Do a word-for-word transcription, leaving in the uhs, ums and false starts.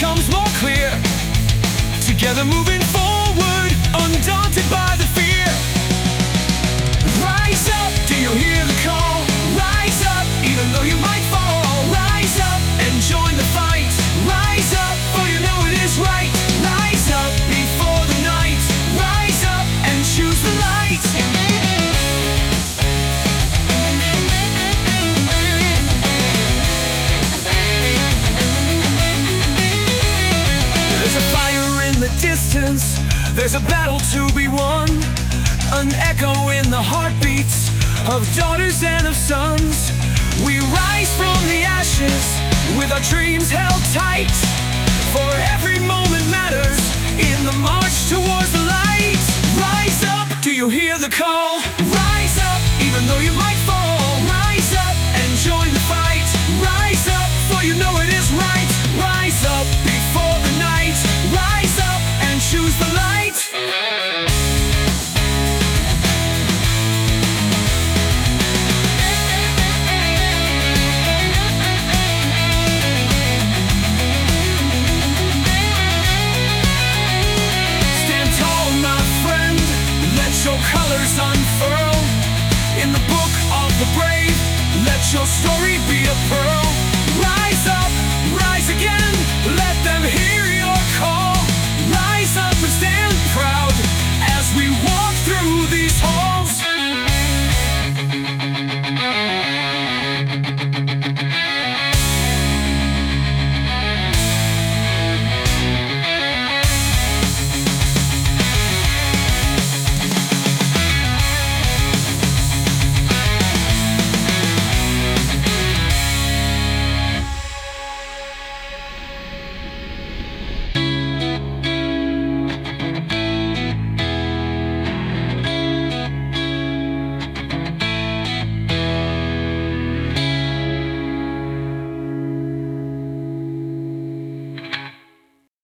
becomes more clear. Together moving forward, undaunted by the fear. Rise up, do you hear the call? Rise up, even though you might fall. Rise up and join the fight. Rise up, for you know it is right. Rise up before the night. Rise up and choose the light. There's a fire in the distance, there's a battle to be won, an echo in the heartbeats of daughters and of sons. We rise from the ashes with our dreams held tight, for every moment matters in the march towards the light. Rise up, do you hear the call? Rise up, even though you might fall. Rise up and join the fight. Rise up, for you know it is right. Rise up.